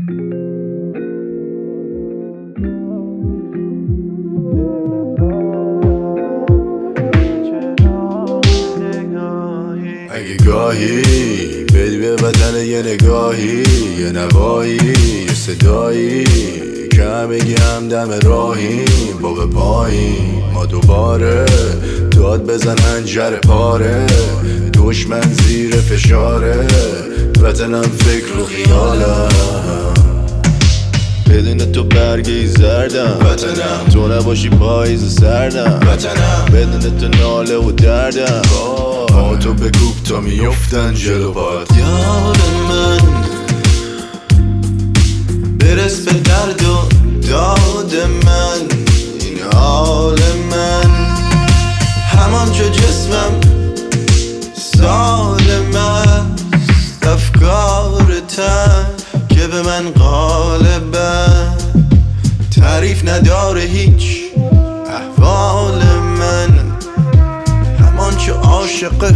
اگه گاهی بدی به وطن یه نگاهی، یه نوایی، یه صدایی که همگی همدم راهیم با به پایین ما دوباره داد بزن هنجر پاره، دشمن زیر فشاره، وطنم فکر و خیالم، بدون تو برگی زردم وطنم، تو نباشی پاییز سردم وطنم، بدون تو ناله و دردم با تو بکوب تا میفتن جلو پات. یار من برس به درد و داد من، این حال من همانجا جسمم سالم است، افکارتن که به من غالبن، تعریف نداره هیچ احوال من، همانچه عاشق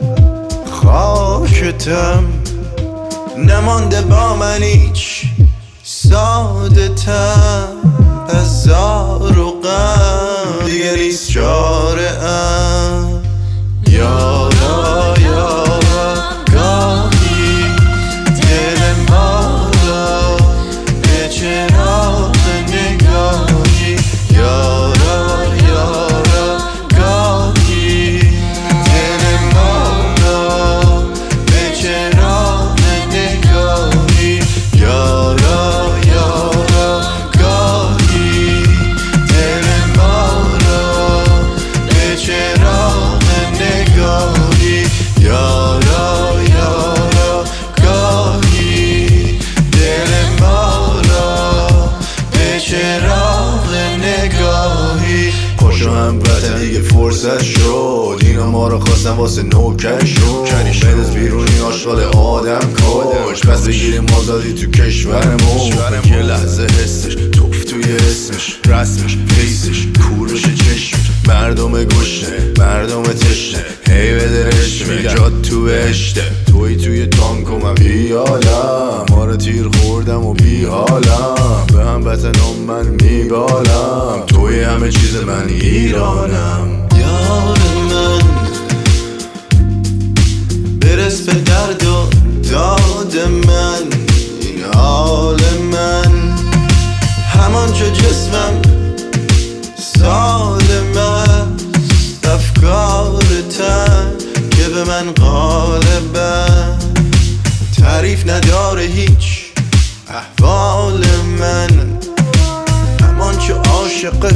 خاکتم، نمانده با من هیچ ساده تم، هزار و غم دیگه نیست چاره ام. یارا یارا گاهی دل ما را به چراغ نگاهی، یارا یارا گاهی دل ما را به چراغ نگاهی، یارا یارا گاهی دل ما را به چراغ نگاهی، یارا یارا گاهی دل ما را به چراغ نگاهی. خوشو هم وطن دیگه فرصت شد، اینا ما رو خواستن واسه نوکر شد، بنداز بیرونی آشغال آدم کش، پس بگیریم آزادی تو کشورمون، یه لحظه حسش توف توی اسمش، رسمش فیسش کور بشه چشمش، مردم گشنه مردم تشنه، هی بده رشوه جات تو بهشته، توی توی تانک و من بیالم، ما رو تیر خوردم و بیحالم، به هم وطنم من میبالم، توی همه چیز من ایرانم. یار من برس به درد و داد من، این حال من همانجا جسمم سالم است، افکارتن که به من غالبن، تعریف نداره هیچ احوال من، همانچه عاشق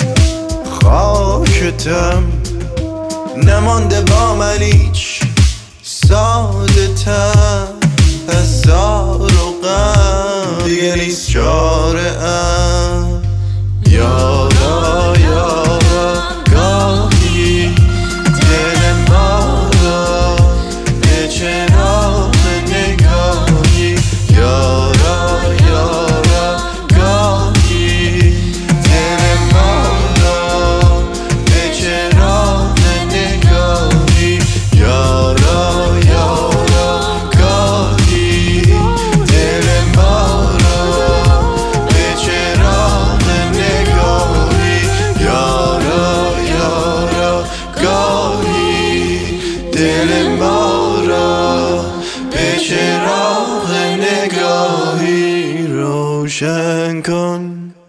خاکتم، نمانده با من هیچ ساده تم، هزار و غم دیگه نیست چاره ام. یارا یارا گاهی دل ما را به چراغ نگاهی، یارا یارا گاهی دل ما را به چراغ نگاهی، یارا یارا گاهی دل ما را به چراغ نگاهی، یارا یارا گاهی دل ما را به چراغ نگاهی روشن کن.